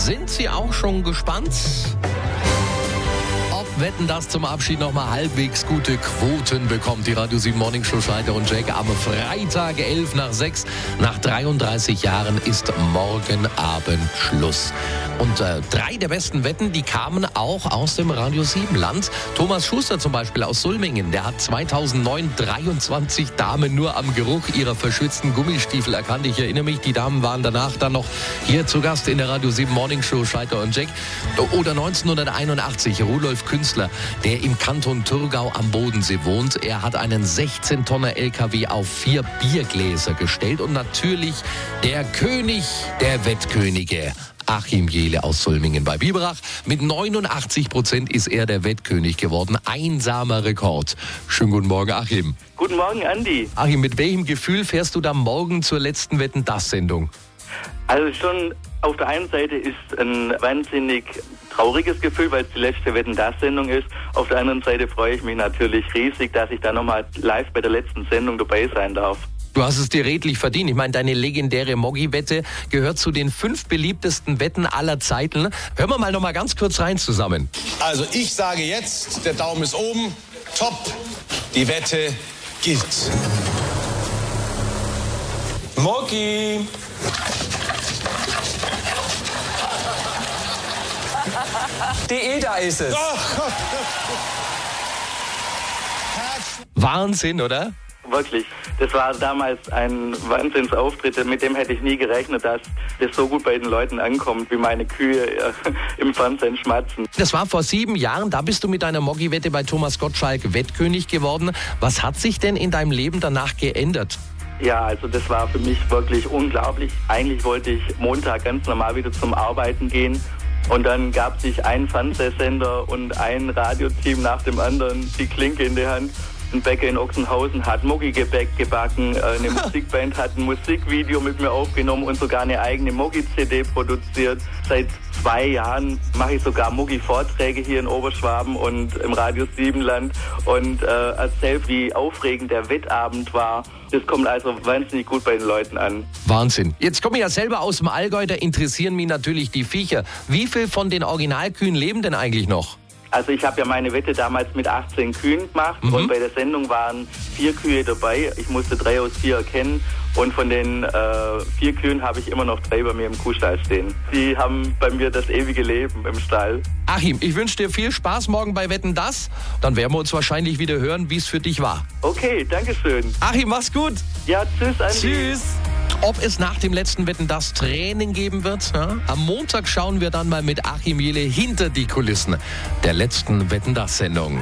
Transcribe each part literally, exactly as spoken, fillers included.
Sind Sie auch schon gespannt? Wetten, das zum Abschied nochmal halbwegs gute Quoten bekommt. Die Radio sieben Morning Show Schneider und Jack am Freitag elf nach sechs. Nach dreiunddreißig Jahren ist morgen Abend Schluss. Und äh, drei der besten Wetten, die kamen auch aus dem Radio sieben Land. Thomas Schuster zum Beispiel aus Sulmingen, der hat zweitausendneun dreiundzwanzig Damen nur am Geruch ihrer verschwitzten Gummistiefel erkannt. Ich erinnere mich, die Damen waren danach dann noch hier zu Gast in der Radio sieben Morning Show Schneider und Jack. Oder neunzehnhunderteinundachtzig, Rudolf Künstler, der im Kanton Thurgau am Bodensee wohnt. Er hat einen sechzehn Tonner L K W auf vier Biergläser gestellt. Und natürlich der König der Wettkönige, Achim Jehle aus Sulmingen bei Biberach. Mit neunundachtzig Prozent ist er der Wettkönig geworden. Einsamer Rekord. Schönen guten Morgen, Achim. Guten Morgen, Andi. Achim, mit welchem Gefühl fährst du da morgen zur letzten Wetten-das-Sendung? Also schon auf der einen Seite ist ein wahnsinnig trauriges Gefühl, weil es die letzte Wetten-das-Sendung ist. Auf der anderen Seite freue ich mich natürlich riesig, dass ich da nochmal live bei der letzten Sendung dabei sein darf. Du hast es dir redlich verdient. Ich meine, deine legendäre Moggi-Wette gehört zu den fünf beliebtesten Wetten aller Zeiten. Hören wir mal noch mal ganz kurz rein zusammen. Also ich sage jetzt, der Daumen ist oben, top, die Wette gilt. Moggi! Die Eda ist es. Oh Gott. Wahnsinn, oder? Wirklich. Das war damals ein Wahnsinnsauftritt. Mit dem hätte ich nie gerechnet, dass das so gut bei den Leuten ankommt, wie meine Kühe äh, im Fernsehen schmatzen. Das war vor sieben Jahren. Da bist du mit deiner Moggi-Wette bei Thomas Gottschalk Wettkönig geworden. Was hat sich denn in deinem Leben danach geändert? Ja, also das war für mich wirklich unglaublich. Eigentlich wollte ich Montag ganz normal wieder zum Arbeiten gehen. Und dann gab sich ein Fernsehsender und ein Radioteam nach dem anderen die Klinke in die Hand. Ein Bäcker in Ochsenhausen hat Moggi-Gebäck gebacken, eine Musikband hat ein Musikvideo mit mir aufgenommen und sogar eine eigene Moggi-C D produziert. Seit zwei Jahren mache ich sogar Moggi-Vorträge hier in Oberschwaben und im Radio sieben Land und äh, erzähle, wie aufregend der Wettabend war. Das kommt also wahnsinnig gut bei den Leuten an. Wahnsinn. Jetzt komme ich ja selber aus dem Allgäu, da interessieren mich natürlich die Viecher. Wie viel von den Originalkühen leben denn eigentlich noch? Also ich habe ja meine Wette damals mit achtzehn Kühen gemacht mhm. und bei der Sendung waren vier Kühe dabei. Ich musste drei aus vier erkennen und von den äh, vier Kühen habe ich immer noch drei bei mir im Kuhstall stehen. Die haben bei mir das ewige Leben im Stall. Achim, ich wünsche dir viel Spaß morgen bei Wetten, das. Dann werden wir uns wahrscheinlich wieder hören, wie es für dich war. Okay, danke schön. Achim, mach's gut. Ja, tschüss, Andi. Tschüss. Ob es nach dem letzten Wetten das Training geben wird? Ja? Am Montag schauen wir dann mal mit Achim Jehle hinter die Kulissen der letzten Wetten das Sendung.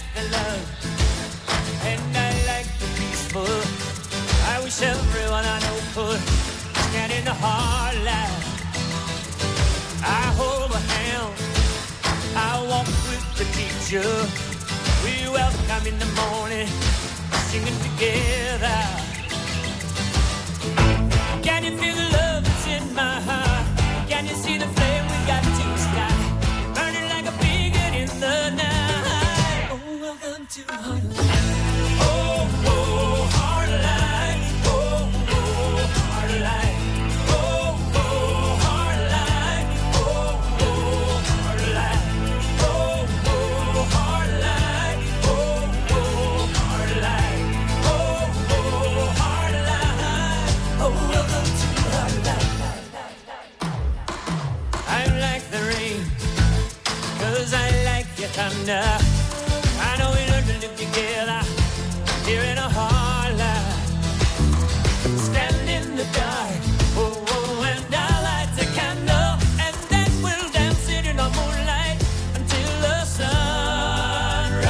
Can you feel the love that's in my heart? Can you see the flame we got to sky? Burning like a beacon in the night. Oh, welcome to Heartline. Oh, oh, Heartline. Oh, oh, Heartline. Oh, oh, Heartline. Oh, oh, Heartline. Oh, oh, Heartline. Oh, oh, Heartline. Oh, oh, Heartline. Oh, welcome to Heartline. I like the rain, 'cause I like your thunder. I know we learned to live together here in a hard life. Stand in the dark, oh, oh, and I'll light a candle, and then we'll dance in the moonlight until the sunrise.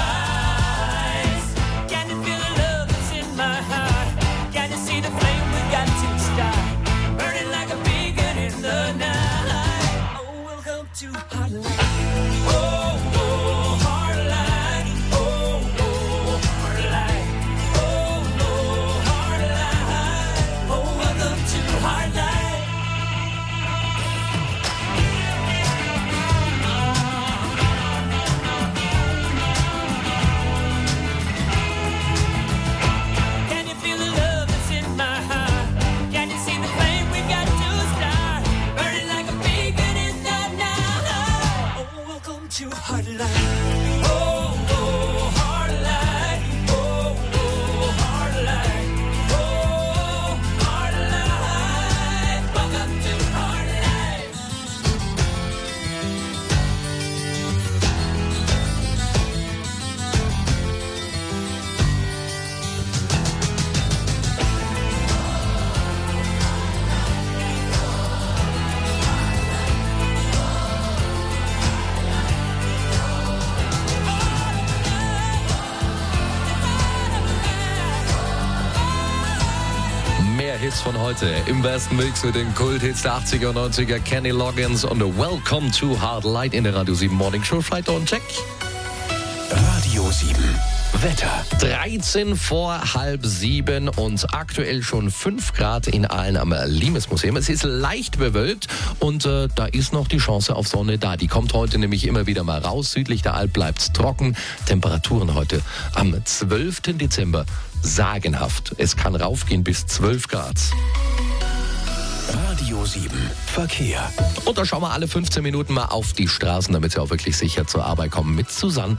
Can you feel the love that's in my heart? Can you see the flame we got to start? Burning like a beacon in the night. Oh, welcome to Heartline. Oh, oh, Heartline. Hits von heute. Im besten Mix mit den Kulthits der achtziger und neunziger, Kenny Loggins und Welcome to Hard Light in der Radio sieben Morning Show. Schalter und Check. Radio sieben. Wetter. dreizehn vor halb sieben und aktuell schon fünf Grad in Aalen am Limes-Museum. Es ist leicht bewölkt und äh, da ist noch die Chance auf Sonne da. Die kommt heute nämlich immer wieder mal raus. Südlich der Alp bleibt es trocken. Temperaturen heute am zwölften Dezember sagenhaft. Es kann raufgehen bis zwölf Grad. Radio sieben. Verkehr. Und da schauen wir alle fünfzehn Minuten mal auf die Straßen, damit Sie auch wirklich sicher zur Arbeit kommen. Mit Susanne.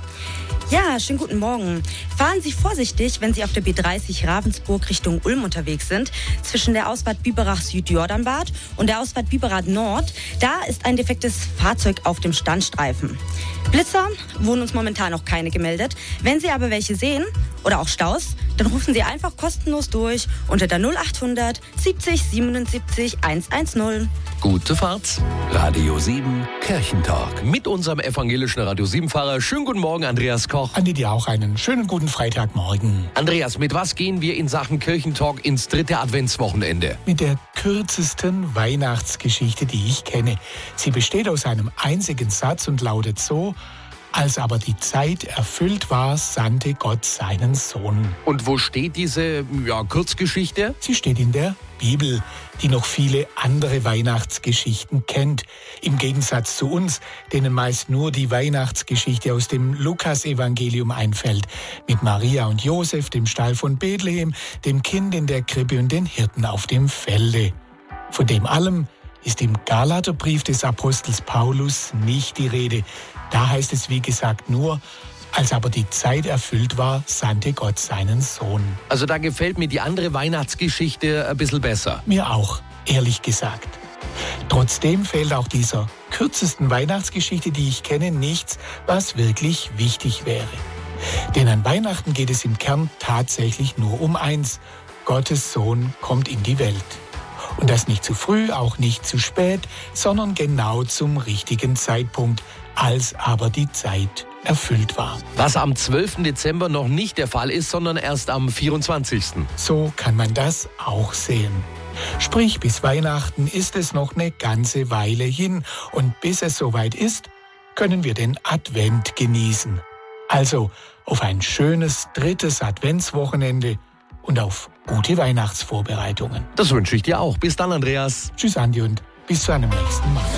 Ja, schönen guten Morgen. Fahren Sie vorsichtig, wenn Sie auf der B dreißig Ravensburg Richtung Ulm unterwegs sind. Zwischen der Ausfahrt Biberach Süd-Jordanbad und der Ausfahrt Biberach Nord, da ist ein defektes Fahrzeug auf dem Standstreifen. Blitzer wurden uns momentan noch keine gemeldet. Wenn Sie aber welche sehen oder auch Staus, dann rufen Sie einfach kostenlos durch unter der null achthundert siebzig siebenundsiebzig hundertzehn. Gute Fahrt. Radio sieben. Kirchentalk. Mit unserem evangelischen Radio sieben-Fahrer. Schönen guten Morgen, Andreas Koch. Andi, dir auch einen schönen guten Freitagmorgen. Andreas, mit was gehen wir in Sachen Kirchentalk ins dritte Adventswochenende? Mit der kürzesten Weihnachtsgeschichte, die ich kenne. Sie besteht aus einem einzigen Satz und lautet so: Als aber die Zeit erfüllt war, sandte Gott seinen Sohn. Und wo steht diese ja, Kurzgeschichte? Sie steht in der Bibel, die noch viele andere Weihnachtsgeschichten kennt. Im Gegensatz zu uns, denen meist nur die Weihnachtsgeschichte aus dem Lukas-Evangelium einfällt. Mit Maria und Josef, dem Stall von Bethlehem, dem Kind in der Krippe und den Hirten auf dem Felde. Von dem allem ist im Galaterbrief des Apostels Paulus nicht die Rede. Da heißt es, wie gesagt, nur: Als aber die Zeit erfüllt war, sandte Gott seinen Sohn. Also da gefällt mir die andere Weihnachtsgeschichte ein bisschen besser. Mir auch, ehrlich gesagt. Trotzdem fehlt auch dieser kürzesten Weihnachtsgeschichte, die ich kenne, nichts, was wirklich wichtig wäre. Denn an Weihnachten geht es im Kern tatsächlich nur um eins: Gottes Sohn kommt in die Welt. Und das nicht zu früh, auch nicht zu spät, sondern genau zum richtigen Zeitpunkt, als aber die Zeit erfüllt war. Was am zwölften Dezember noch nicht der Fall ist, sondern erst am vierundzwanzigsten So kann man das auch sehen. Sprich, bis Weihnachten ist es noch eine ganze Weile hin. Und bis es soweit ist, können wir den Advent genießen. Also auf ein schönes drittes Adventswochenende und auf gute Weihnachtsvorbereitungen. Das wünsche ich dir auch. Bis dann, Andreas. Tschüss, Andi, und bis zu einem nächsten Mal.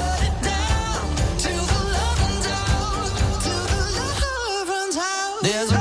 There's